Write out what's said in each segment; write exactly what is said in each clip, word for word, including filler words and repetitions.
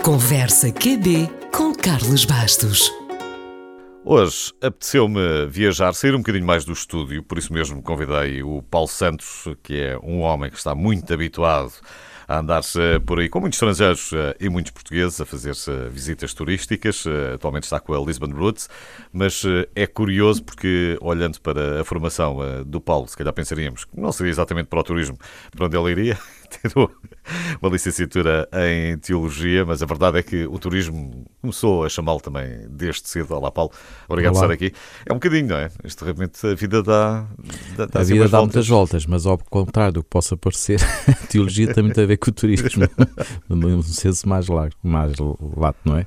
Conversa Q B com Carlos Bastos. Hoje apeteceu-me viajar, sair um bocadinho mais do estúdio, por isso mesmo convidei o Paulo Santos, que é um homem que está muito habituado a andar-se por aí com muitos estrangeiros e muitos portugueses, a fazer-se visitas turísticas. Atualmente está com a Lisbon Roots, mas é curioso porque, olhando para a formação do Paulo, se calhar pensaríamos que não seria exatamente para o turismo para onde ele iria. Tirou uma licenciatura em Teologia, mas a verdade é que o turismo começou a chamá-lo também desde cedo. Olá, Paulo, obrigado Olá. por estar aqui. É um bocadinho, não é? Isto realmente, a vida dá, dá, dá A vida dá voltas. muitas voltas, mas ao contrário do que possa parecer, a Teologia tem muito a ver com o turismo, um senso mais lato, mais lato, não é?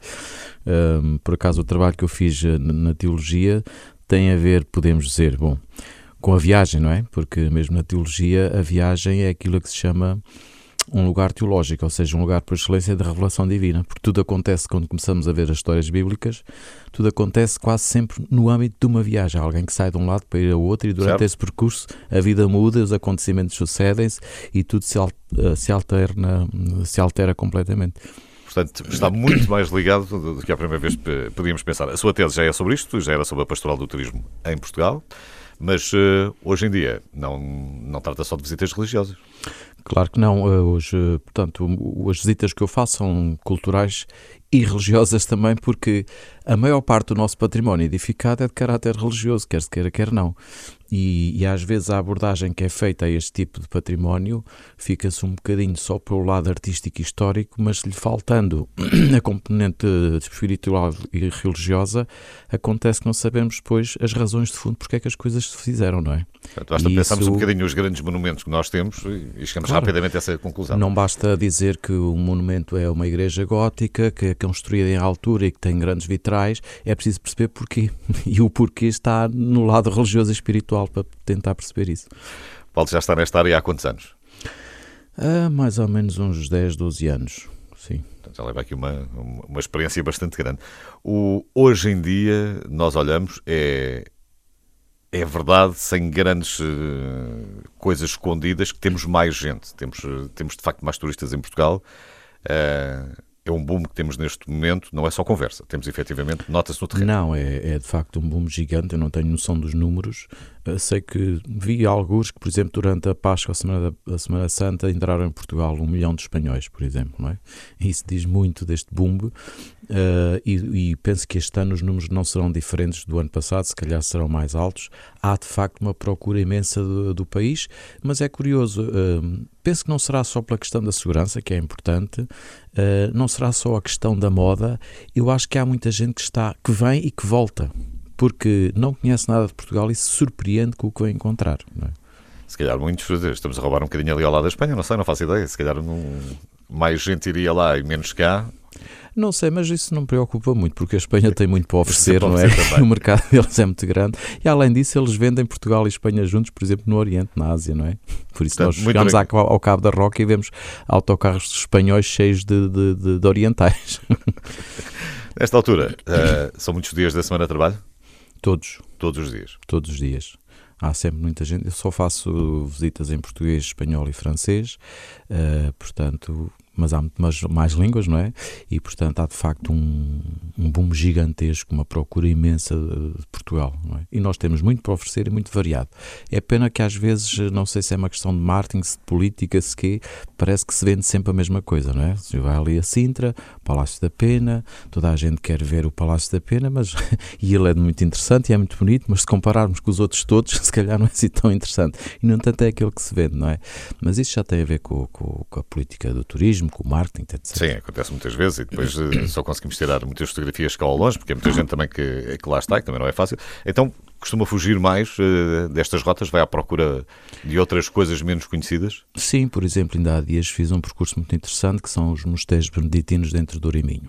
Um, por acaso, o trabalho que eu fiz na Teologia tem a ver, podemos dizer, bom, com a viagem, não é? Porque mesmo na teologia a viagem é aquilo que se chama um lugar teológico, ou seja, um lugar por excelência de revelação divina, porque tudo acontece quando começamos a ver as histórias bíblicas, tudo acontece quase sempre no âmbito de uma viagem, alguém que sai de um lado para ir ao outro e durante certo. esse percurso a vida muda, os acontecimentos sucedem-se e tudo se, se, alterna, se altera completamente. Portanto, está muito mais ligado do que a primeira vez podíamos pensar. A sua tese já é sobre isto, já era sobre a pastoral do turismo em Portugal. Mas uh, hoje em dia não, não trata só de visitas religiosas. Claro que não. Hoje, portanto, as visitas que eu faço são culturais e religiosas também, porque a maior parte do nosso património edificado é de caráter religioso, quer se queira, quer não. E, e às vezes a abordagem que é feita a este tipo de património fica-se um bocadinho só pelo lado artístico e histórico, mas lhe faltando a componente espiritual e religiosa, acontece que não sabemos depois as razões de fundo porque é que as coisas se fizeram, não é? Portanto, basta pensarmos isso... um bocadinho nos grandes monumentos que nós temos e chegamos claro. rapidamente a essa conclusão. Não basta dizer que o monumento é uma igreja gótica, que é construída em altura e que tem grandes vitrais, é preciso perceber porquê. E o porquê está no lado religioso e espiritual para tentar perceber isso. Paulo já está nesta área há quantos anos? Há mais ou menos uns dez, doze anos, sim. Então já leva aqui uma, uma experiência bastante grande. O, hoje em dia, nós olhamos, é, é verdade, sem grandes uh, coisas escondidas, que temos mais gente. Temos, uh, temos de facto mais turistas em Portugal. Uh, É um boom que temos neste momento, não é só conversa, temos efetivamente, nota-se no terreno. Não, é, é de facto um boom gigante, eu não tenho noção dos números. Eu sei que vi alguns que, por exemplo, durante a Páscoa, a Semana, a Semana Santa, entraram em Portugal um milhão de espanhóis, por exemplo, não é? Isso diz muito deste boom. Uh, e, e penso que este ano os números não serão diferentes do ano passado, se calhar serão mais altos. Há de facto uma procura imensa do, do país, mas é curioso, uh, penso que não será só pela questão da segurança, que é importante, uh, não será só a questão da moda. Eu acho que há muita gente que, está, que vem e que volta, porque não conhece nada de Portugal e se surpreende com o que vai encontrar, não é? Se calhar muitos, estamos a roubar um bocadinho ali ao lado da Espanha, não sei, não faço ideia, se calhar não, mais gente iria lá e menos cá. Não sei, mas isso não me preocupa muito, porque a Espanha tem muito para oferecer, não é? O mercado deles é muito grande. E além disso, eles vendem Portugal e Espanha juntos, por exemplo, no Oriente, na Ásia, não é? Por isso Portanto, nós chegamos ao, ao Cabo da Roca e vemos autocarros espanhóis cheios de, de, de, de orientais. Nesta altura, uh, são muitos dias da semana de trabalho? Todos. Todos os dias? Todos os dias. Há sempre muita gente. Eu só faço visitas em português, espanhol e francês, uh, portanto... mas há muito mais, mais línguas, não é? E, portanto, há de facto um, um boom gigantesco, uma procura imensa de, de Portugal, não é? E nós temos muito para oferecer e muito variado. É pena que às vezes, não sei se é uma questão de marketing, se de política, se quê, parece que se vende sempre a mesma coisa, não é? Se vai ali a Sintra, Palácio da Pena, toda a gente quer ver o Palácio da Pena, mas e ele é muito interessante e é muito bonito, mas se compararmos com os outros todos, se calhar não é assim tão interessante. E, no entanto, é aquele que se vende, não é? Mas isso já tem a ver com, com, com a política do turismo, com o marketing, etcétera. Sim, acontece muitas vezes e depois só conseguimos tirar muitas fotografias cá ao longe, porque é muita gente também que, que lá está, e também não é fácil. Então, costuma fugir mais uh, destas rotas? Vai à procura de outras coisas menos conhecidas? Sim, por exemplo, ainda há dias fiz um percurso muito interessante, que são os mosteiros beneditinos dentro do Minho.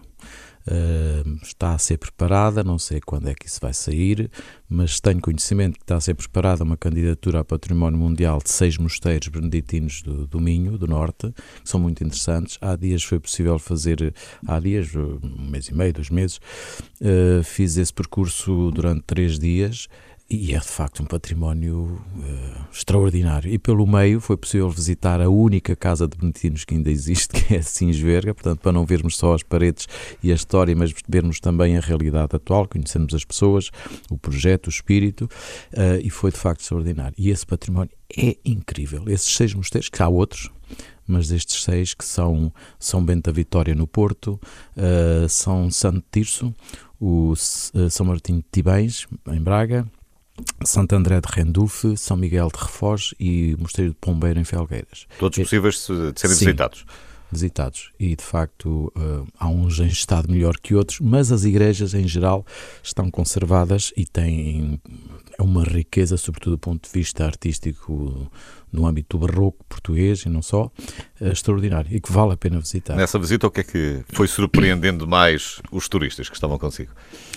Uh, está a ser preparada, não sei quando é que isso vai sair, mas tenho conhecimento que está a ser preparada uma candidatura ao Património Mundial de seis mosteiros beneditinos do, do Minho, do Norte, que são muito interessantes. Há dias foi possível fazer, há dias, um mês e meio, dois meses, uh, fiz esse percurso durante três dias. E é de facto um património uh, extraordinário. E pelo meio foi possível visitar a única casa de beneditinos que ainda existe, que é a Sinsverga, portanto, para não vermos só as paredes e a história, mas vermos também a realidade atual, conhecermos as pessoas, o projeto, o espírito, uh, e foi de facto extraordinário. E esse património é incrível. Esses seis mosteiros, que há outros, mas estes seis que são São Bento da Vitória no Porto, uh, São Santo Tirso, o uh, São Martinho de Tibães, em Braga, Santo André de Rendufe, São Miguel de Refoz e Mosteiro de Pombeiro em Felgueiras. Todos é, possíveis de serem sim, visitados. visitados. E, de facto, uh, há uns em estado melhor que outros, mas as igrejas, em geral, estão conservadas e têm uma riqueza, sobretudo do ponto de vista artístico, no âmbito do barroco português e não só, uh, extraordinário e que vale a pena visitar. Nessa visita, o que é que foi surpreendendo mais os turistas que estavam consigo?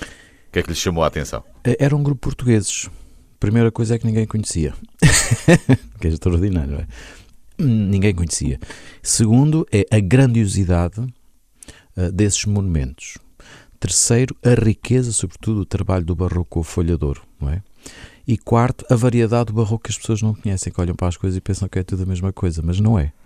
O que é que lhes chamou a atenção? Era um grupo de portugueses. Primeira coisa é que ninguém conhecia. Que é extraordinário, não é? Ninguém conhecia. Segundo, é a grandiosidade uh, desses monumentos. Terceiro, a riqueza, sobretudo, do trabalho do barroco folhador, não é? E quarto, a variedade do barroco que as pessoas não conhecem, que olham para as coisas e pensam que é tudo a mesma coisa, mas não é.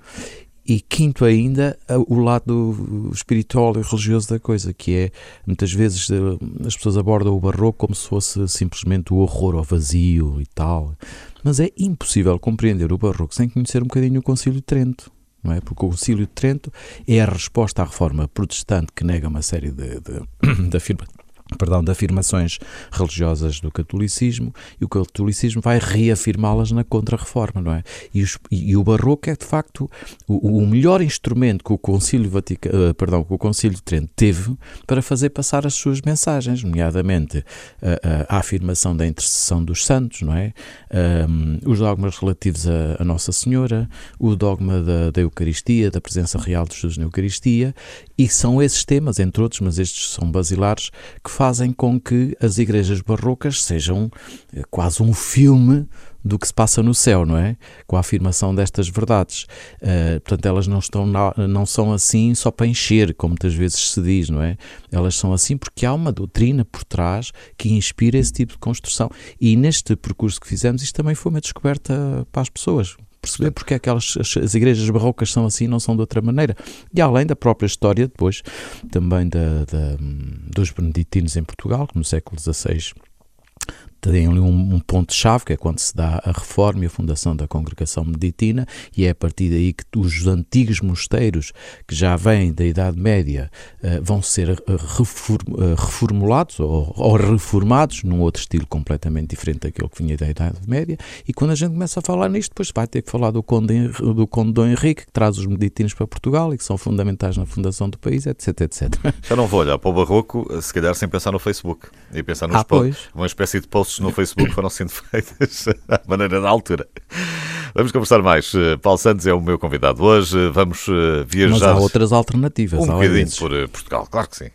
E quinto ainda, o lado espiritual e religioso da coisa, que é, muitas vezes, as pessoas abordam o barroco como se fosse simplesmente o horror ao vazio e tal. Mas é impossível compreender o barroco sem conhecer um bocadinho o Concílio de Trento, não é? Porque o Concílio de Trento é a resposta à reforma protestante que nega uma série de, de, de afirmações. Perdão, de afirmações religiosas do catolicismo, e o catolicismo vai reafirmá-las na contra-reforma, não é? E, os, e, e o barroco é, de facto, o, o melhor instrumento que o Concílio Vatica, uh, perdão, que o Concílio de Trento teve para fazer passar as suas mensagens, nomeadamente a, a, a afirmação da intercessão dos santos, não é? Um, os dogmas relativos a, a Nossa Senhora, o dogma da, da Eucaristia, da presença real de Jesus na Eucaristia, e são esses temas, entre outros, mas estes são basilares, que fazem com que as igrejas barrocas sejam quase um filme do que se passa no céu, não é? Com a afirmação destas verdades. Uh, portanto, elas não, estão na, não são assim só para encher, como muitas vezes se diz, não é? Elas são assim porque há uma doutrina por trás que inspira esse tipo de construção. E neste percurso que fizemos, isto também foi uma descoberta para as pessoas. Perceber porque é que elas, as, as igrejas barrocas são assim e não são de outra maneira. E além da própria história, depois, também da, da, dos beneditinos em Portugal, que no século dezasseis tem ali um, um ponto-chave, que é quando se dá a reforma e a fundação da Congregação Beneditina, e é a partir daí que os antigos mosteiros, que já vêm da Idade Média, uh, vão ser uh, reform, uh, reformulados ou, ou reformados num outro estilo completamente diferente daquele que vinha da Idade Média. E quando a gente começa a falar nisto, depois vai ter que falar do Conde, do Conde Dom Henrique, que traz os beneditinos para Portugal e que são fundamentais na fundação do país, etc, etcétera. Já não vou olhar para o barroco, se calhar sem pensar no Facebook e pensar nos ah, posts, uma espécie de posts no Facebook foram sendo feitas à maneira da altura. Vamos conversar mais. Paulo Santos é o meu convidado hoje. Vamos viajar. Mas há outras alternativas. Um bocadinho por Portugal, claro que sim.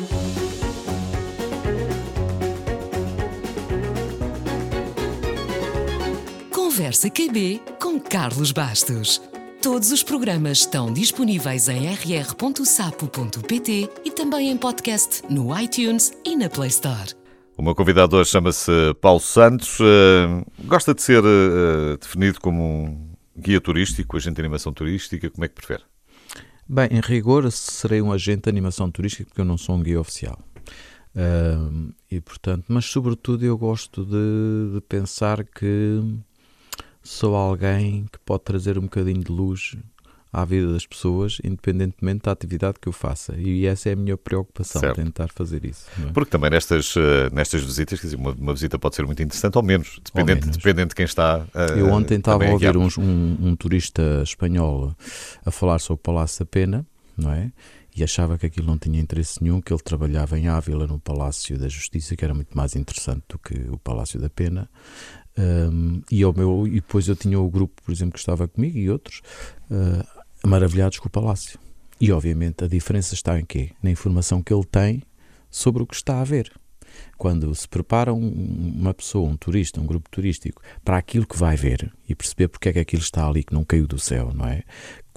Conversa Q B com Carlos Bastos. Todos os programas estão disponíveis em r r ponto sapo ponto p t e também em podcast no iTunes e na Play Store. O meu convidado hoje chama-se Paulo Santos. Uh, gosta de ser uh, definido como um guia turístico, agente de animação turística. Como é que prefere? Bem, em rigor, serei um agente de animação turística porque eu não sou um guia oficial. Uh, e, portanto, mas, sobretudo, eu gosto de, de pensar que sou alguém que pode trazer um bocadinho de luz à vida das pessoas, independentemente da atividade que eu faça. E essa é a minha preocupação, certo. Tentar fazer isso. Não é? Porque também nestas, nestas visitas, quer dizer, uma, uma visita pode ser muito interessante, ou menos, dependente, ou menos. dependente de quem está uh, Eu ontem estava a ouvir um, um, um turista espanhol a falar sobre o Palácio da Pena, não é? E achava que aquilo não tinha interesse nenhum, que ele trabalhava em Ávila, no Palácio da Justiça, que era muito mais interessante do que o Palácio da Pena. Um, e, ao meu, e depois eu tinha o grupo, por exemplo, que estava comigo e outros, uh, maravilhados com o Palácio. E, obviamente, a diferença está em quê? Na informação que ele tem sobre o que está a ver. Quando se prepara um, uma pessoa, um turista, um grupo turístico, para aquilo que vai ver e perceber porque é que aquilo está ali, que não caiu do céu, não é?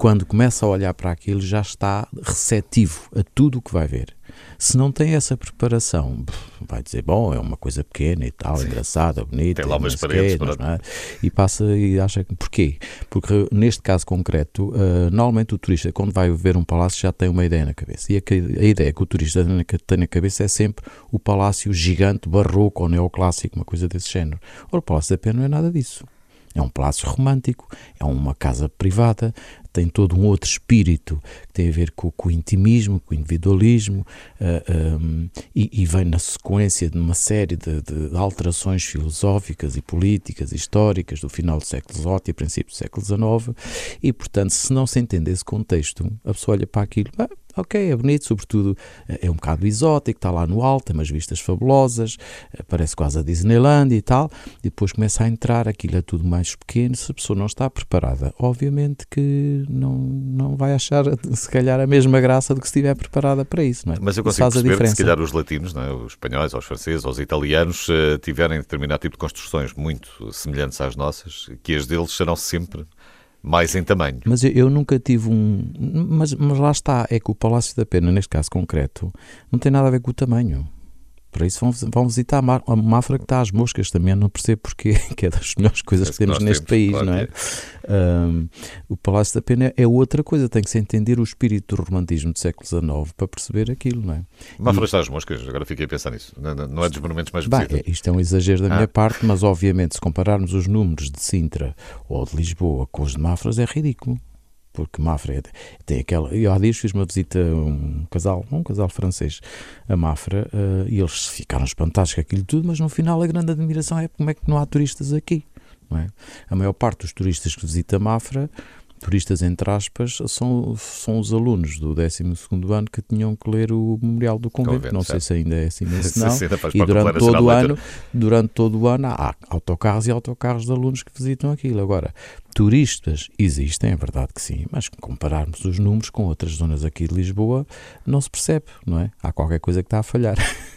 quando começa a olhar para aquilo já está receptivo a tudo o que vai ver. Se não tem essa preparação, vai dizer, bom, é uma coisa pequena e tal, Sim. engraçada, bonita, tem lá umas paredes, quê, não é? E passa e acha que, porquê? Porque neste caso concreto, uh, normalmente o turista, quando vai ver um palácio, já tem uma ideia na cabeça. E a, a ideia que o turista tem na cabeça é sempre o palácio gigante, barroco ou neoclássico, uma coisa desse género. Ora, o Palácio da Pena não é nada disso. É um palácio romântico, é uma casa privada, tem todo um outro espírito que tem a ver com, com o intimismo, com o individualismo, uh, um, e, e vem na sequência de uma série de, de alterações filosóficas e políticas, históricas do final do século dezoito e princípio do século dezanove, e portanto, se não se entende esse contexto, a pessoa olha para aquilo, ah, ok, é bonito, sobretudo é um bocado exótico, está lá no alto, tem umas vistas fabulosas, parece quase a Disneyland e tal, e depois começa a entrar, aquilo é tudo mais pequeno. Se a pessoa não está preparada, obviamente que não, não vai achar, se calhar, a mesma graça do que se estiver preparada para isso, não é? Mas eu consigo perceber que, se calhar, os latinos, não é? Os espanhóis, ou os franceses, ou os italianos, uh, tiverem determinado tipo de construções muito semelhantes às nossas, que as deles serão sempre mais em tamanho. Mas eu, eu nunca tive um... Mas, mas lá está, é que o Palácio da Pena, neste caso concreto, não tem nada a ver com o tamanho. Para isso vão, vão visitar a, Mar, a Mafra, que está às moscas também, não percebo porquê, que é das melhores coisas que, que temos neste temos, país, claro, não é? é. Um, o Palácio da Pena é outra coisa, tem que se entender o espírito do romantismo do século dezanove para perceber aquilo, não é? Mafra e, está às moscas, agora fiquei a pensar nisso, não, não é dos monumentos mais bem, visitados. Isto é um exagero da ah. minha parte, mas obviamente se compararmos os números de Sintra ou de Lisboa com os de Mafras é ridículo. Porque Mafra tem aquela... Eu há dias fiz uma visita a um casal, um casal francês, a Mafra, uh, e eles ficaram espantados com aquilo tudo, mas no final a grande admiração é como é que não há turistas aqui, não é? A maior parte dos turistas que visita Mafra, turistas entre aspas, são, são os alunos do décimo segundo ano que tinham que ler o Memorial do Convento, Convento não certo. sei se ainda é assim, mas não, sim, sim, e durante todo, o ano, durante todo o ano há autocarros e autocarros de alunos que visitam aquilo. Agora, turistas existem, é verdade que sim, mas compararmos os números com outras zonas aqui de Lisboa, não se percebe, não é? Há qualquer coisa que está a falhar.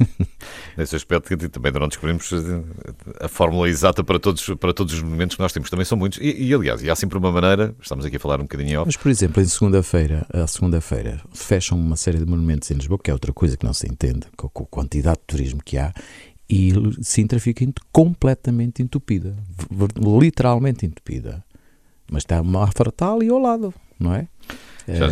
Nesse aspecto, também não descobrimos a fórmula exata para todos, para todos os monumentos que nós temos, também são muitos, e, e aliás, e há sempre uma maneira, estamos aqui a falar um bocadinho off. Mas, por exemplo, em segunda-feira, a segunda-feira, fecham uma série de monumentos em Lisboa, que é outra coisa que não se entende, com a quantidade de turismo que há, e Sintra fica completamente entupida, literalmente entupida. Mas está uma Mafra ali ao lado, não é? Já,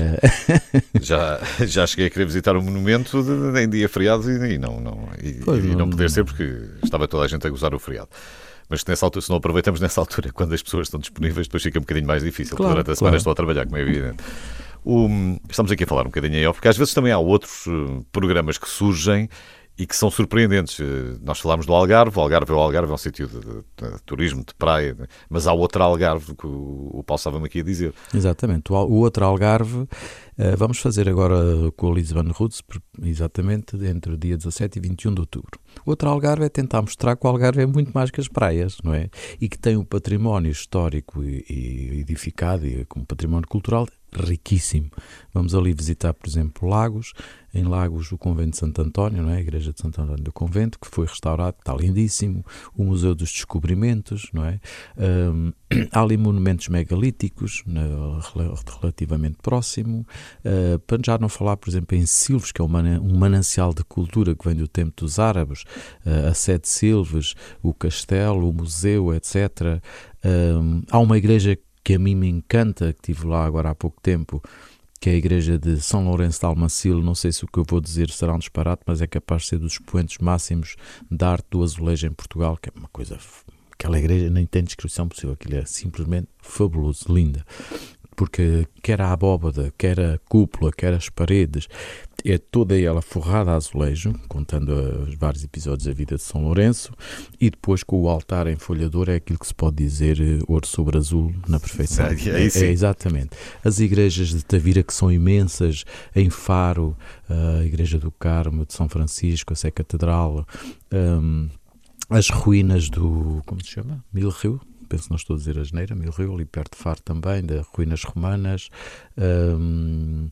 já, já cheguei a querer visitar um monumento de, de, em dia feriado e, e, não, não, e, pois e não, não poder ser porque estava toda a gente a gozar o feriado. Mas nessa altura, se não aproveitamos nessa altura, quando as pessoas estão disponíveis, depois fica um bocadinho mais difícil. Claro, durante a semana claro. Estou a trabalhar, como é evidente. O, estamos aqui a falar um bocadinho aí, porque às vezes também há outros uh, programas que surgem e que são surpreendentes. Nós falámos do Algarve, o Algarve é o Algarve, é um sítio de, de, de turismo, de praia, mas há outro Algarve que o, o Paulo estava-me aqui a dizer. Exatamente, o, o outro Algarve, uh, vamos fazer agora com a Lisbon Roots, exatamente entre o dia dezassete e vinte e um de outubro. O outro Algarve é tentar mostrar que o Algarve é muito mais que as praias, não é? E que tem um património histórico e, e edificado, e como património cultural, riquíssimo. Vamos ali visitar, por exemplo, Lagos. Em Lagos, o Convento de Santo António, não é? A Igreja de Santo António do Convento, que foi restaurado, está lindíssimo. O Museu dos Descobrimentos, não é? Um, há ali monumentos megalíticos, né, relativamente próximo. Uh, para já não falar, por exemplo, em Silves, que é um manancial de cultura que vem do tempo dos árabes, uh, a Sete Silves, o castelo, o museu, etcétera. Um, há uma igreja que a mim me encanta, que estive lá agora há pouco tempo, que é a igreja de São Lourenço de Almacil. Não sei se o que eu vou dizer será um disparate, mas é capaz de ser dos expoentes máximos da arte do azulejo em Portugal, que é uma coisa... Aquela igreja nem tem descrição possível, aquilo é simplesmente fabuloso, linda. Porque quer a abóbada, quer a cúpula, quer as paredes, é toda ela forrada a azulejo, contando os vários episódios da vida de São Lourenço, e depois com o altar em folhador é aquilo que se pode dizer ouro sobre azul na perfeição. É, é, é, é exatamente. As igrejas de Tavira, que são imensas, em Faro, a Igreja do Carmo, de São Francisco, a Sé Catedral, um, as ruínas do, como se chama? Mil Rio? Penso que não estou a dizer a asneira, Mil Rio, ali perto de Faro também, das ruínas romanas. Um,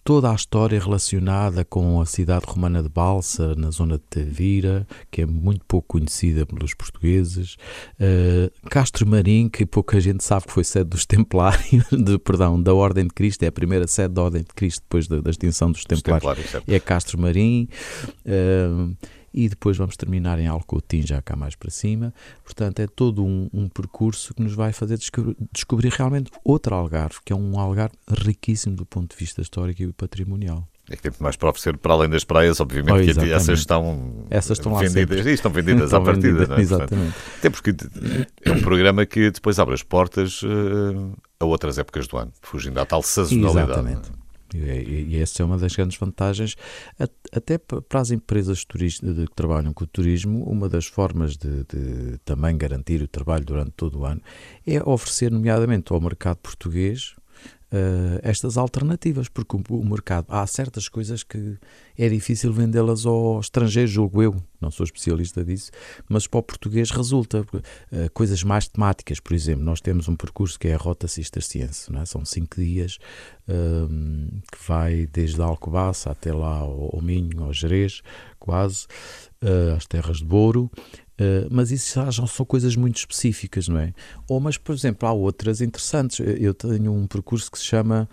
toda a história relacionada com a cidade romana de Balsa, na zona de Tavira, que é muito pouco conhecida pelos portugueses. Uh, Castro Marim, que pouca gente sabe que foi sede dos Templários, de, perdão, da Ordem de Cristo, é a primeira sede da Ordem de Cristo depois da, da extinção dos Templários, Templários é Castro Marim. Uh, e depois vamos terminar em Alcotim, já cá mais para cima. Portanto, é todo um, um percurso que nos vai fazer descobrir, descobrir realmente outro Algarve, que é um Algarve riquíssimo do ponto de vista histórico e patrimonial. É que tem muito mais para oferecer para além das praias, obviamente, oh, que essas estão, essas estão vendidas, estão vendidas estão à partida. Vendidas, não é? Exatamente. Portanto, até porque é um programa que depois abre as portas uh, a outras épocas do ano, fugindo à tal sazonalidade. Exatamente. E essa é uma das grandes vantagens, até para as empresas que trabalham com o turismo. Uma das formas de, de também garantir o trabalho durante todo o ano é oferecer, nomeadamente ao mercado português, Uh, estas alternativas, porque o, o mercado, há certas coisas que é difícil vendê-las ao estrangeiro, julgo eu, não sou especialista disso, mas para o português resulta. Uh, coisas mais temáticas, por exemplo, nós temos um percurso que é a Rota Cisterciense, não é? São cinco dias uh, que vai desde Alcobaça até lá ao, ao Minho, ao Gerês, quase, uh, às Terras de Douro. Uh, mas isso já, já são coisas muito específicas, não é? Ou, mas, por exemplo, há outras interessantes. Eu tenho um percurso que se chama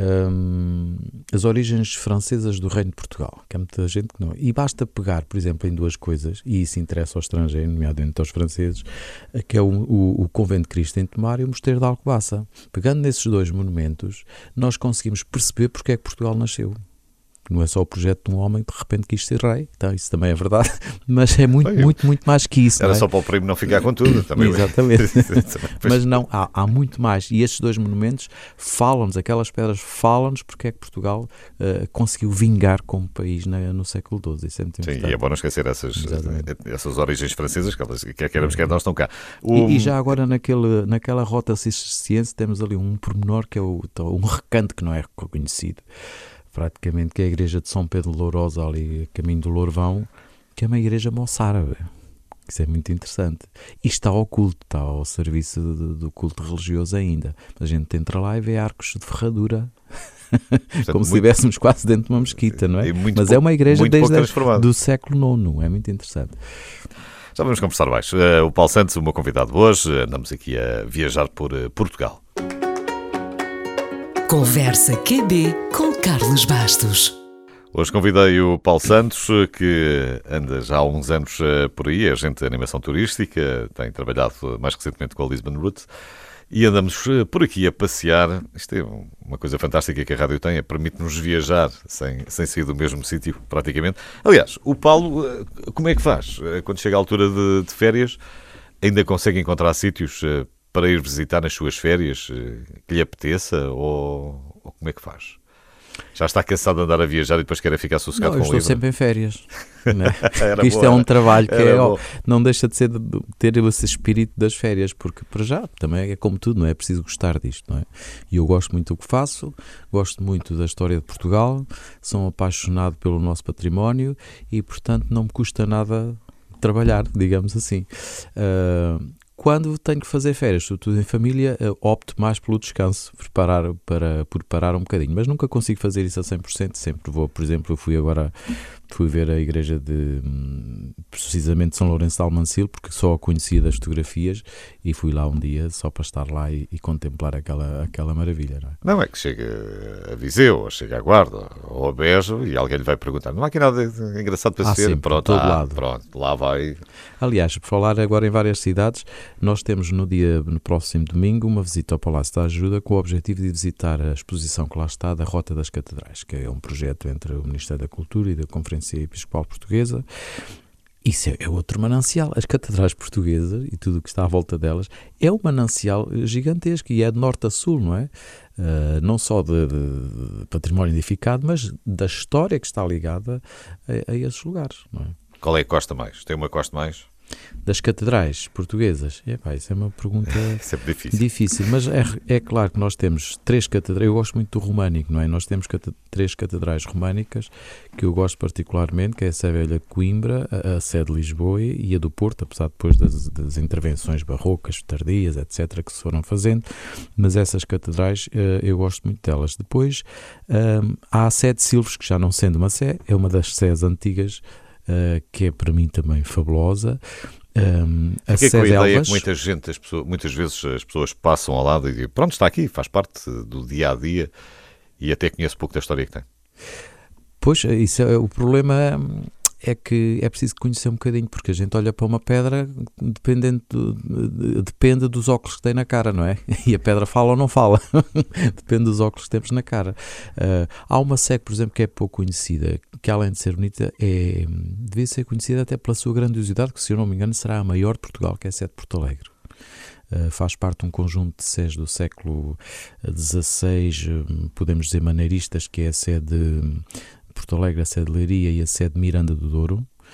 um, As Origens Francesas do Reino de Portugal, que há muita gente que não... E basta pegar, por exemplo, em duas coisas, e isso interessa ao estrangeiro, nomeadamente aos franceses, que é o, o, o Convento de Cristo em Tomar e o Mosteiro de Alcobaça. Pegando nesses dois monumentos, nós conseguimos perceber porque é que Portugal nasceu. Não é só o projeto de um homem que de repente quis ser rei, então, isso também é verdade, mas é muito, Bem, muito, muito mais que isso. Era não é? Só para o primo não ficar com tudo. Também. Exatamente. Mas não, há, há muito mais. E estes dois monumentos falam-nos, aquelas pedras falam-nos porque é que Portugal uh, conseguiu vingar como país na, no século doze. Isso é muito Sim, importante. e é bom não esquecer essas, essas origens francesas, que elas, quer queiramos, quer nós estão cá. O... E, e já agora naquele, naquela Rota Cisterciense temos ali um pormenor que é o, um recanto que não é reconhecido, praticamente, que é a igreja de São Pedro de Lourosa, ali a caminho do Lourvão, que é uma igreja moçárabe. Isso é muito interessante. E está ao culto, está ao serviço do, do culto religioso ainda. A gente entra lá e vê arcos de ferradura, portanto, como muito, se estivéssemos quase dentro de uma mesquita, não é? Mas pouco, é uma igreja desde a, do século nono, é muito interessante. Já vamos conversar mais. Uh, o Paulo Santos, o meu convidado hoje, andamos aqui a viajar por uh, Portugal. Conversa Q B com Carlos Bastos. Hoje convidei o Paulo Santos, que anda já há uns anos por aí, é agente de animação turística, tem trabalhado mais recentemente com a Lisbon Route, e andamos por aqui a passear. Isto é uma coisa fantástica que a rádio tem, é permite-nos viajar sem, sem sair do mesmo sítio, praticamente. Aliás, o Paulo, como é que faz? Quando chega a altura de, de férias, ainda consegue encontrar sítios para ir visitar nas suas férias, que lhe apeteça, ou, ou como é que faz? Já está cansado de andar a viajar e depois quer ficar sossegado não, com o livro? Eu estou sempre em férias. Né? Isto boa, é um trabalho que é, ó, não deixa de ser de ter esse espírito das férias, porque para já também é como tudo, não é? É preciso gostar disto, não é? E eu gosto muito do que faço, gosto muito da história de Portugal, sou apaixonado pelo nosso património e, portanto, não me custa nada trabalhar, digamos assim. Uh, Quando tenho que fazer férias, sobretudo em família, opto mais pelo descanso, preparar, para, por parar um bocadinho. Mas nunca consigo fazer isso a cem por cento. Sempre vou, por exemplo, eu fui agora fui ver a igreja de, precisamente, São Lourenço de Almancil, porque só a conhecia das fotografias, e fui lá um dia só para estar lá e, e contemplar aquela, aquela maravilha. Não é? Não é que chega a Viseu, ou chega a Guarda, ou a Beja, e alguém lhe vai perguntar, não há aqui nada engraçado para ah, ser? Sempre, pronto, todo ah, lado. pronto, lá vai. Aliás, por falar agora em várias cidades, nós temos no dia, no próximo domingo, uma visita ao Palácio da Ajuda com o objetivo de visitar a exposição que lá está da Rota das Catedrais, que é um projeto entre o Ministério da Cultura e da Conferência Episcopal Portuguesa. Isso é, é outro manancial. As catedrais portuguesas e tudo o que está à volta delas é um manancial gigantesco e é de norte a sul, não é? Uh, não só de, de património edificado, mas da história que está ligada a, a esses lugares, não é? Qual é a costa mais? Tem uma costa mais? Das catedrais portuguesas? Epá, isso é uma pergunta sempre difícil. difícil, mas é, é claro que nós temos três catedrais, eu gosto muito do românico, não é? Nós temos cate, três catedrais românicas que eu gosto particularmente, que é a Sé Velha de Coimbra, a, a Sé de Lisboa e a do Porto, apesar depois das, das intervenções barrocas, tardias, etcétera, que se foram fazendo, mas essas catedrais uh, eu gosto muito delas. Depois um, há a Sé de Silves, que já não sendo uma Sé, é uma das Sés antigas, uh, que é para mim também fabulosa. Um, a Fiquei com a ideia delas, que muita gente, as pessoas, muitas vezes as pessoas passam ao lado e dizem, pronto, está aqui, faz parte do dia-a-dia e até conheço pouco da história que tem. Pois, isso é, o problema é que é preciso conhecer um bocadinho, porque a gente olha para uma pedra dependendo do, depende dos óculos que tem na cara, não é? E a pedra fala ou não fala, depende dos óculos que temos na cara. Uh, há uma Sé, por exemplo, que é pouco conhecida, que além de ser bonita, é, devia ser conhecida até pela sua grandiosidade, que se eu não me engano será a maior de Portugal, que é a Sé de Porto Alegre. Uh, faz parte de um conjunto de Sés do século dezasseis, podemos dizer maneiristas, que é a Sé de Porto Alegre, a Sé de Leiria e a Sé de Miranda do Douro,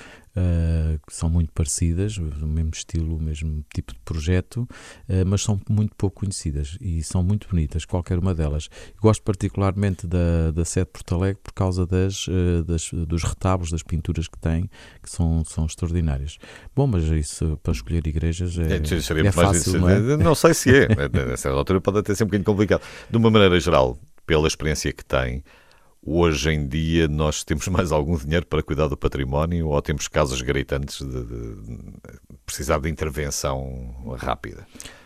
uh, que são muito parecidas, o mesmo estilo, o mesmo tipo de projeto, uh, mas são muito pouco conhecidas e são muito bonitas, qualquer uma delas. Eu gosto particularmente da, da Sé de Porto Alegre por causa das, uh, das, dos retábulos, das pinturas que tem, que são, são extraordinárias. Bom, mas isso para escolher igrejas é, é, é fácil, não é? Não sei se é, a certa altura pode até ser um bocadinho complicado. De uma maneira geral, pela experiência que tem, hoje em dia nós temos mais algum dinheiro para cuidar do património ou temos casos gritantes de, de, de precisar de intervenção rápida?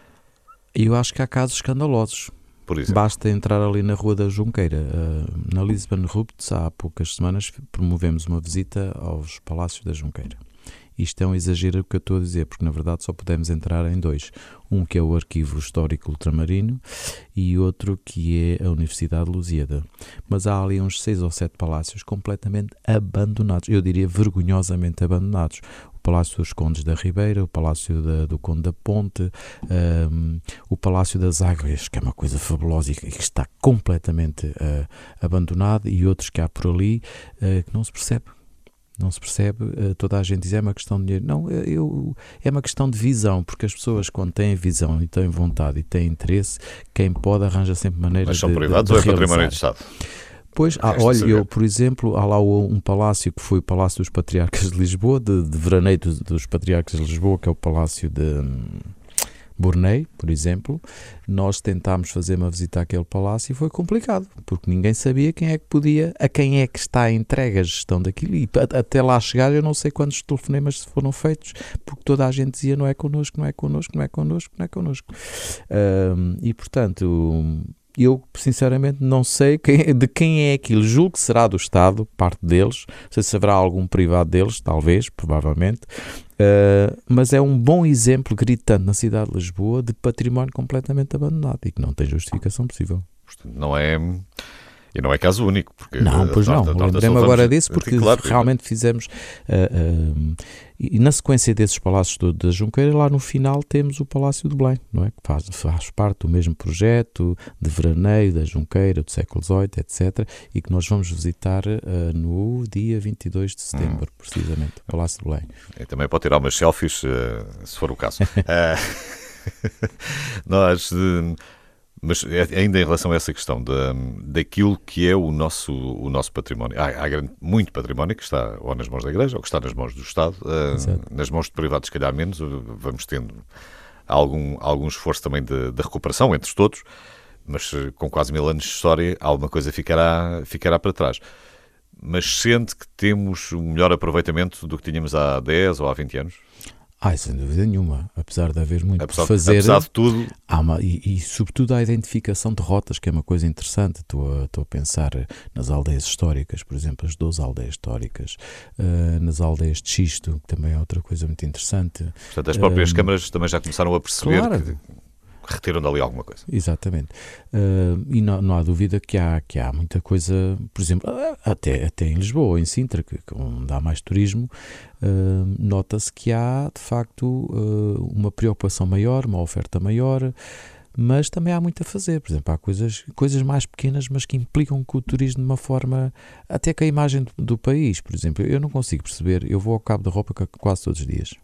Eu acho que há casos escandalosos. Por exemplo? Basta entrar ali na Rua da Junqueira. Uh, na Lisbon Rupts, há poucas semanas, promovemos uma visita aos Palácios da Junqueira. Isto é um exagero o que eu estou a dizer, porque na verdade só podemos entrar em dois. Um que é o Arquivo Histórico Ultramarino e outro que é a Universidade de Lusíada. Mas há ali uns seis ou sete palácios completamente abandonados, eu diria vergonhosamente abandonados. O Palácio dos Condes da Ribeira, o Palácio da, do Conde da Ponte, um, o Palácio das Águias, que é uma coisa fabulosa e que está completamente uh, abandonado, e outros que há por ali uh, que não se percebe. Não se percebe, toda a gente diz é uma questão de dinheiro. Não, eu, é uma questão de visão, porque as pessoas quando têm visão e têm vontade e têm interesse, quem pode arranja sempre maneiras Mas são de, privados de, de ou é património de Estado? Pois, ah, olha, eu, por exemplo, há lá um palácio que foi o Palácio dos Patriarcas de Lisboa, de, de veraneio dos, dos Patriarcas de Lisboa, que é o Palácio de Bornei, por exemplo. Nós tentámos fazer uma visita àquele palácio e foi complicado, porque ninguém sabia quem é que podia, a quem é que está entregue a gestão daquilo, e até lá chegar eu não sei quantos telefonemas foram feitos, porque toda a gente dizia não é connosco, não é connosco, não é connosco, não é connosco. Um, e portanto, eu sinceramente não sei quem, de quem é aquilo. Julgo que será do Estado, parte deles, não sei se haverá algum privado deles, talvez, provavelmente. Uh, mas é um bom exemplo gritante na cidade de Lisboa de património completamente abandonado e que não tem justificação possível. Não é, e não é caso único. Porque não, pois não, lembrei-me agora disso porque claro, realmente fizemos uh, uh, e na sequência desses palácios do, da Junqueira, lá no final temos o Palácio de Belém, não é? Que faz, faz parte do mesmo projeto de veraneio da Junqueira do século dezoito, etcétera, e que nós vamos visitar uh, no dia vinte e dois de setembro, hum. precisamente, o Palácio de Belém. E também pode tirar umas selfies, uh, se for o caso. uh, nós... Uh, Mas ainda em relação a essa questão da, daquilo que é o nosso, o nosso património, há, há grande, muito património que está ou nas mãos da Igreja ou que está nas mãos do Estado, uh, nas mãos de privados se calhar menos, vamos tendo algum, algum esforço também de, de recuperação entre todos, mas com quase mil anos de história alguma coisa ficará, ficará para trás. Mas sente que temos um melhor aproveitamento do que tínhamos há dez ou há vinte anos? Ah, sem dúvida nenhuma, apesar de haver muito apesar, por fazer, apesar de tudo, há uma, e, e sobretudo a identificação de rotas, que é uma coisa interessante. Estou a, estou a pensar nas aldeias históricas, por exemplo, as doze aldeias históricas, uh, nas aldeias de xisto, que também é outra coisa muito interessante. Portanto, as próprias uh, câmaras também já começaram a perceber claro. que retiram dali alguma coisa. Exatamente. Uh, e não, não há dúvida que há, que há muita coisa, por exemplo, até, até em Lisboa, em Sintra, que, onde há mais turismo, uh, nota-se que há, de facto, uh, uma preocupação maior, uma oferta maior, mas também há muito a fazer. Por exemplo, há coisas, coisas mais pequenas, mas que implicam com o turismo de uma forma, até que a imagem do, do país. Por exemplo, eu não consigo perceber, eu vou ao Cabo da Ropa quase todos os dias.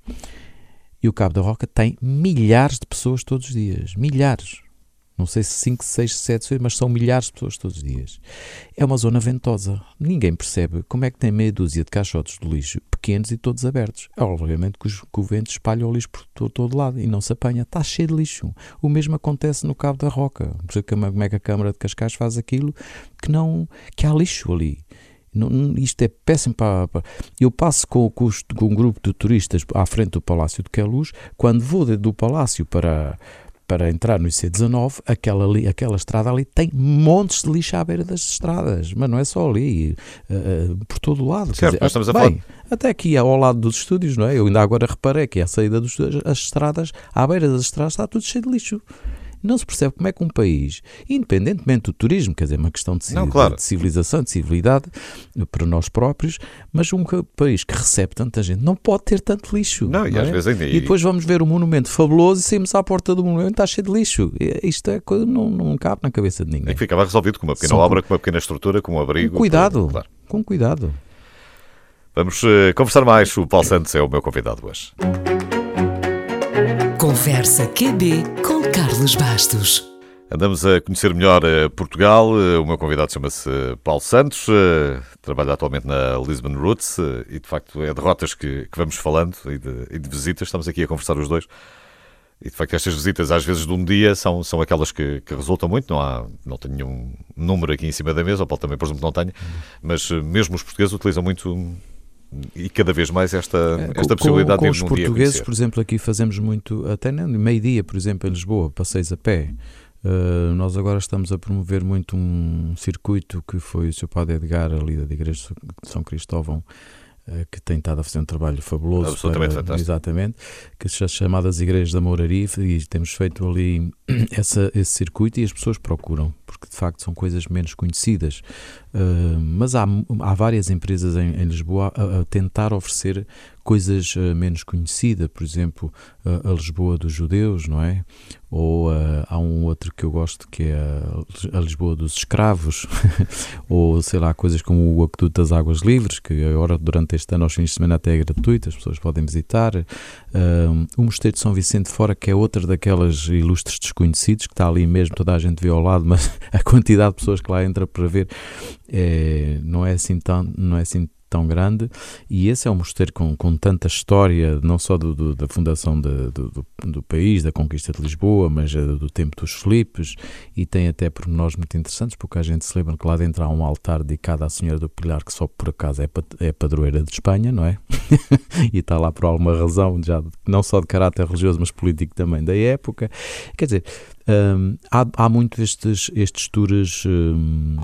E o Cabo da Roca tem milhares de pessoas todos os dias. Milhares. Não sei se cinco, seis, sete, mas são milhares de pessoas todos os dias. É uma zona ventosa. Ninguém percebe como é que tem meia dúzia de caixotes de lixo pequenos e todos abertos. É obviamente que, os, que o vento espalha o lixo por todo, todo lado e não se apanha. Está cheio de lixo. O mesmo acontece no Cabo da Roca. Como é que a Câmara de Cascais faz aquilo que, não, que há lixo ali. Não, isto é péssimo para, para... Eu passo com, com, os, com um grupo de turistas à frente do Palácio de Queluz. Quando vou do Palácio para... para entrar no I C dezanove, aquela, ali, aquela estrada ali tem montes de lixo à beira das estradas, mas não é só ali, uh, uh, por todo o lado. Certo, dizer, nós estamos a bem, falar... até aqui ao lado dos estúdios, não é? Eu ainda agora reparei que a saída dos as estradas, à beira das estradas está tudo cheio de lixo. Não se percebe como é que um país, independentemente do turismo, quer dizer, uma questão de, não, claro. de civilização, de civilidade para nós próprios, mas um país que recebe tanta gente não pode ter tanto lixo. Não, não e é? às vezes ainda... E depois vamos ver um monumento fabuloso e saímos à porta do monumento e está cheio de lixo. Isto é, não, não cabe na cabeça de ninguém. E que ficava resolvido com uma pequena São obra, com uma pequena estrutura, com um abrigo. Com cuidado, com, claro. com cuidado. Vamos uh, conversar mais. O Paulo Santos é o meu convidado hoje. Conversa Q B com Carlos Bastos. Andamos a conhecer melhor uh, Portugal. Uh, o meu convidado chama-se uh, Paulo Santos, uh, trabalha atualmente na Lisbon Roots uh, e, de facto, é de rotas que, que vamos falando e de, e de visitas. Estamos aqui a conversar os dois. E, de facto, estas visitas, às vezes, de um dia, são, são aquelas que, que resultam muito. Não há, não tenho nenhum número aqui em cima da mesa, o Paulo também, por exemplo, não tenho. Mas uh, mesmo os portugueses utilizam muito... E cada vez mais esta, esta com, possibilidade com, de ir os num portugueses, dia por exemplo, aqui fazemos muito, até no meio-dia, por exemplo, em Lisboa, passeios a pé. Uh, nós agora estamos a promover muito um circuito que foi o seu Padre Edgar, ali da Igreja de São Cristóvão, uh, que tem estado a fazer um trabalho fabuloso. Absolutamente para, fantástico. Exatamente, que se chama das Igrejas da Mouraria, e temos feito ali essa, esse circuito e as pessoas procuram, porque de facto são coisas menos conhecidas. Uh, mas há, há várias empresas em, em Lisboa a, a tentar oferecer coisas uh, menos conhecidas, por exemplo, uh, a Lisboa dos Judeus, não é? Ou uh, há um outro que eu gosto que é a, a Lisboa dos Escravos, ou sei lá, coisas como o Aqueduto das Águas Livres, que agora durante este ano aos fins de semana até é gratuito, as pessoas podem visitar. Uh, o Mosteiro de São Vicente de Fora, que é outra daquelas ilustres desconhecidos, que está ali mesmo, toda a gente vê ao lado, mas a quantidade de pessoas que lá entra para ver é, não é assim tão, não é assim tão grande, e esse é um mosteiro com, com tanta história, não só do, do, da fundação de, do, do, do país, da conquista de Lisboa, mas do, do tempo dos Filipes, e tem até pormenores muito interessantes, porque a gente se lembra que lá dentro há um altar dedicado à Senhora do Pilar, que só por acaso é, é padroeira de Espanha, não é? E está lá por alguma razão, já, não só de caráter religioso, mas político também da época. Quer dizer, hum, há, há muito estes, estes tours... Hum,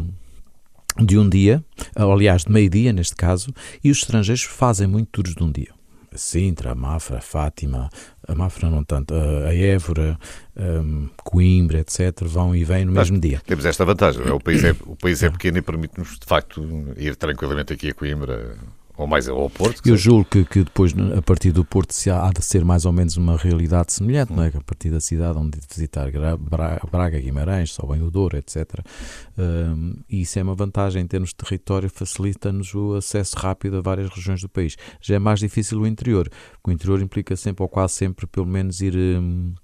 de um dia, aliás de meio-dia neste caso, e os estrangeiros fazem muito tours de um dia. A Sintra, a Mafra, a Fátima, a Mafra não tanto, a Évora, um, Coimbra, etcétera, vão e vêm no Mas mesmo dia. Temos esta vantagem, o país é, o país é pequeno e permite-nos, de facto, ir tranquilamente aqui a Coimbra... ou mais ao Porto. Eu julgo que, que depois, a partir do Porto, se há, há de ser mais ou menos uma realidade semelhante, hum. não é? A partir da cidade onde visitar Braga, Guimarães, só bem o Douro, etcétera. Um, e isso é uma vantagem em termos de território, facilita-nos o acesso rápido a várias regiões do país. Já é mais difícil o interior, porque o interior implica sempre, ou quase sempre, pelo menos ir um,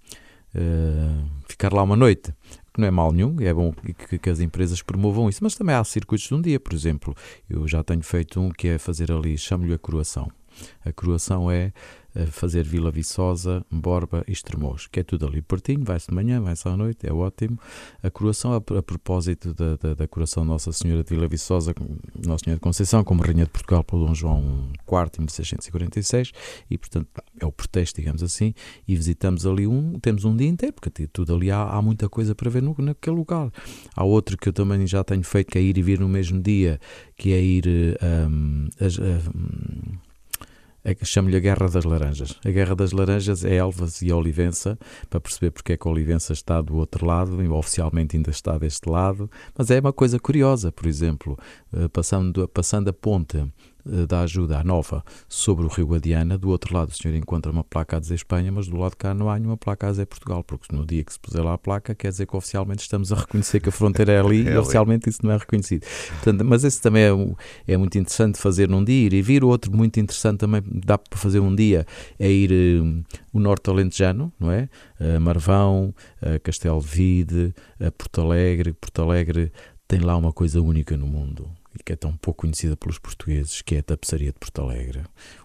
uh, ficar lá uma noite. Não é mal nenhum, é bom que, que as empresas promovam isso, mas também há circuitos de um dia, por exemplo. Eu já tenho feito um que é fazer ali, chamo-lhe a Coroação. A Coroação é fazer Vila Viçosa, Borba e Estremoz, que é tudo ali pertinho, vai-se de manhã, vai-se à noite, é ótimo. A Coroação, a, a propósito da, da, da Coroação Nossa Senhora de Vila Viçosa, Nossa Senhora de Conceição, como Rainha de Portugal pelo Dom João quarto em mil seiscentos e quarenta e seis, e portanto é o pretexto, digamos assim, e visitamos ali um, temos um dia inteiro, porque tudo ali há, há muita coisa para ver no, naquele lugar. Há outro que eu também já tenho feito, que é ir e vir no mesmo dia, que é ir um, a, um, É que chamo-lhe a Guerra das Laranjas. A Guerra das Laranjas é Elvas e Olivença, para perceber porque é que a Olivença está do outro lado, e oficialmente ainda está deste lado, mas é uma coisa curiosa, por exemplo, passando, passando a ponte uh, da ajuda à Nova sobre o Rio Guadiana. Do outro lado o senhor encontra uma placa a dizer Espanha, mas do lado de cá não há nenhuma placa a dizer Portugal, porque no dia que se puser lá a placa quer dizer que oficialmente estamos a reconhecer que a fronteira é ali é e ali. oficialmente isso não é reconhecido. Portanto, mas esse também é, é muito interessante fazer num dia, ir e vir. O outro muito interessante também dá para fazer um dia é ir uh, o Norte Alentejano, não é? Uh, Marvão, uh, Castelo de Vide, uh, Porto Alegre. Porto Alegre tem lá uma coisa única no mundo e que é tão pouco conhecida pelos portugueses, que é a tapeçaria de Porto Alegre.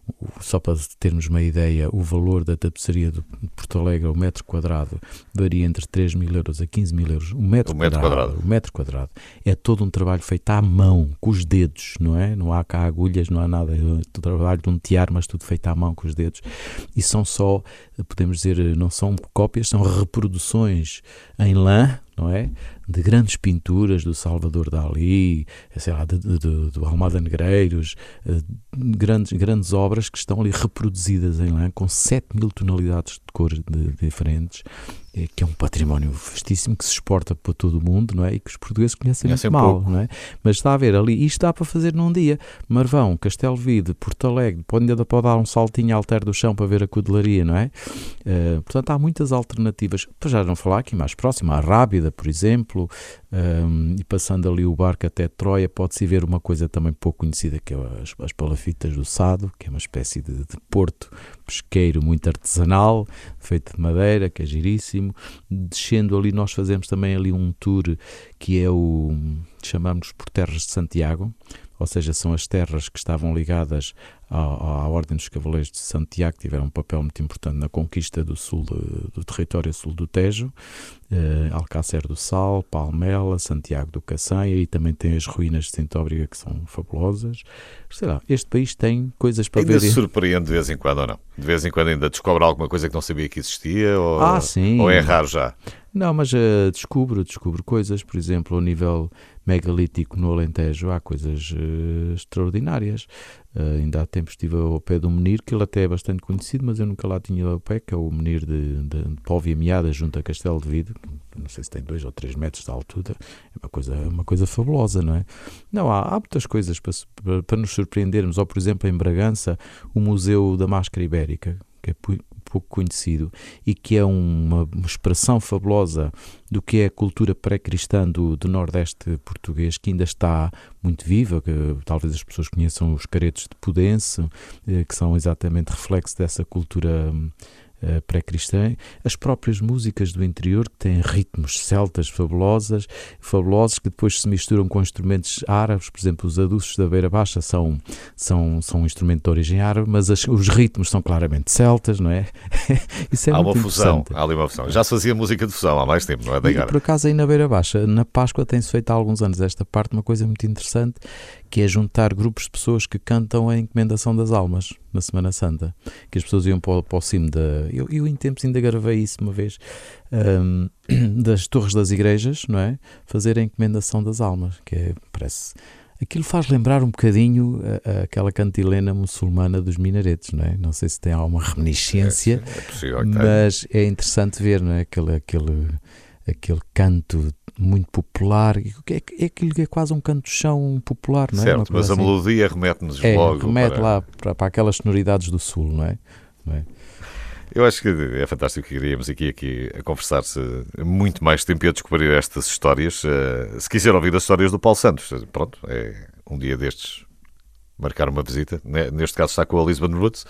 Só para termos uma ideia, o valor da tapeçaria de Porto Alegre, o metro quadrado, varia entre três mil euros a quinze mil euros. O metro, o metro quadrado, quadrado. O metro quadrado. É todo um trabalho feito à mão, com os dedos, não é? Não há cá agulhas, não há nada. É o trabalho de um tiar, mas tudo feito à mão, com os dedos. E são só, podemos dizer, não são cópias, são reproduções em lã, não é? De grandes pinturas do Salvador Dalí, sei lá, de, de, de, do Almada Negreiros, grandes, grandes obras que estão ali reproduzidas em lã, com sete mil tonalidades de cores de, de diferentes, que é um património vastíssimo que se exporta para todo o mundo, não é? E que os portugueses conhecem muito mal, não é? Mas está a ver ali, isto dá para fazer num dia. Marvão, Castelo Vide, Porto Alegre, pode, ainda pode dar um saltinho alter do chão para ver a cudelaria, não é? Uh, portanto, há muitas alternativas. Para já não falar aqui mais próximo, a Rábida, por exemplo, um, e passando ali o barco até Troia, pode-se ver uma coisa também pouco conhecida, que é as, as palafitas do Sado, que é uma espécie de, de porto pesqueiro muito artesanal, feito de madeira, que é giríssimo. Descendo ali, nós fazemos também ali um tour que é o, chamamos por Terras de Santiago, ou seja, são as terras que estavam ligadas à, à Ordem dos Cavaleiros de Santiago, que tiveram um papel muito importante na conquista do sul de, do território sul do Tejo, eh, Alcácer do Sal, Palmela, Santiago do Cacém, e aí também tem as ruínas de Sintóbriga, que são fabulosas. Sei lá, este país tem coisas para ainda ver. Se surpreende de vez em quando ou não? De vez em quando ainda descobre alguma coisa que não sabia que existia? Ou, ah, sim. Ou é raro já? Não, mas uh, descubro, descubro coisas, por exemplo, ao nível megalítico no Alentejo, há coisas uh, extraordinárias. Uh, ainda há tempos estive ao pé de um menir, que ele até é bastante conhecido, mas eu nunca lá tinha ao pé, que é o menir de, de, de Póvia Meada, junto a Castelo de Vide, não sei se tem dois ou três metros de altura, é uma coisa, uma coisa fabulosa, não é? Não, há, há muitas coisas para, para, para nos surpreendermos, ou por exemplo em Bragança, o Museu da Máscara Ibérica, que é pouco conhecido e que é uma, uma expressão fabulosa do que é a cultura pré-cristã do, do Nordeste português, que ainda está muito viva, que talvez as pessoas conheçam os caretos de Pudense, que são exatamente reflexo dessa cultura Uh, pré-cristã, as próprias músicas do interior que têm ritmos celtas fabulosas, fabulosos, que depois se misturam com instrumentos árabes. Por exemplo, os aduços da Beira Baixa são, são, são um instrumento de origem árabe, mas as, os ritmos são claramente celtas, não é? Isso é há muito uma fusão, interessante. há ali uma fusão. Já se fazia música de fusão há mais tempo, não é? Da E por acaso aí na Beira Baixa, na Páscoa, tem-se feito há alguns anos esta parte, uma coisa muito interessante, que é juntar grupos de pessoas que cantam a encomendação das almas na Semana Santa, que as pessoas iam para o, para o cimo da... Eu, eu em tempos ainda gravei isso uma vez, um, das torres das igrejas, não é? Fazer a encomendação das almas, que é, parece... Aquilo faz lembrar um bocadinho a, a, aquela cantilena muçulmana dos minaretes, não é? Não sei se tem alguma reminiscência, é, é possível, mas é interessante ver, não é? Aquele, aquele, aquele canto muito popular, é, é aquilo que é quase um canto de chão popular, não é? Certo, mas a assim. melodia remete-nos é, logo remete para... lá para, para aquelas sonoridades do sul, não é? Não é? Eu acho que é fantástico que iríamos aqui, aqui a conversar-se muito mais tempo e a descobrir estas histórias. Se quiser ouvir as histórias do Paulo Santos, pronto, é um dia destes marcar uma visita. Neste caso está com a Lisbon Roots.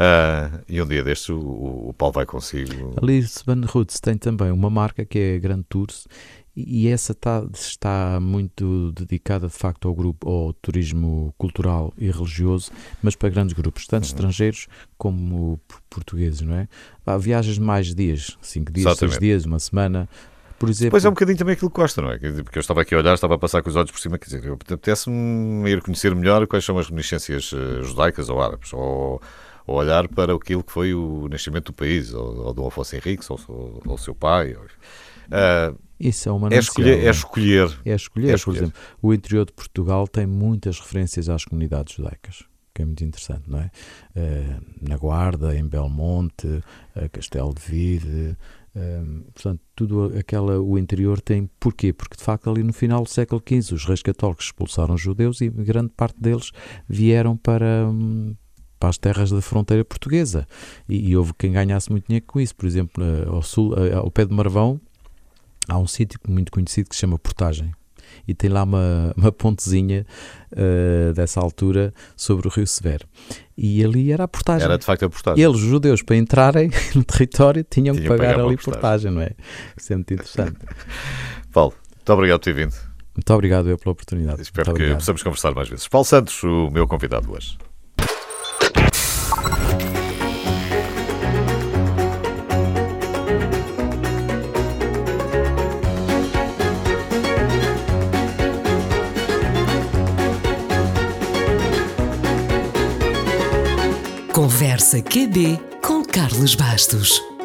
Uh, e um dia destes o, o Paulo vai consigo. A Lisbon Roots tem também uma marca que é a Grand Tours, e essa está, está muito dedicada de facto ao grupo, ao turismo cultural e religioso, mas para grandes grupos, tanto uhum. estrangeiros como portugueses, não é? Há viagens de mais dias, cinco dias, Exatamente. seis dias, uma semana. Por exemplo, Depois é um bocadinho também aquilo que gosta, não é? Porque eu estava aqui a olhar, estava a passar com os olhos por cima, quer dizer, eu apetece-me ir conhecer melhor quais são as reminiscências judaicas ou árabes, ou, ou olhar para aquilo que foi o nascimento do país, ou, ou do Afonso Henriques, ou, ou, ou o seu pai. Ou, uh, Isso é uma é escolher, é escolher. É escolher, é escolher. Por exemplo, o interior de Portugal tem muitas referências às comunidades judaicas, que é muito interessante, não é? Uh, na Guarda, em Belmonte, uh, Castelo de Vide, Um, portanto, tudo aquela, o interior tem... Porquê? Porque, de facto, ali no final do século quinze, os reis católicos expulsaram os judeus e grande parte deles vieram para... para as terras da fronteira portuguesa, e, e houve quem ganhasse muito dinheiro com isso. Por exemplo, ao, sul, ao pé de Marvão há um sítio muito conhecido que se chama Portagem, e tem lá uma, uma pontezinha uh, dessa altura sobre o Rio Severo, e ali era a portagem. Era de facto a portagem. Eles, os judeus, para entrarem no território tinham, tinham que pagar, pagar ali portagem. portagem, não é? Isso é muito interessante. Paulo, muito obrigado por ter vindo. Muito obrigado eu pela oportunidade. Espero muito que obrigado. possamos conversar mais vezes. Paulo Santos, o meu convidado hoje. Conversa Q B com Carlos Bastos.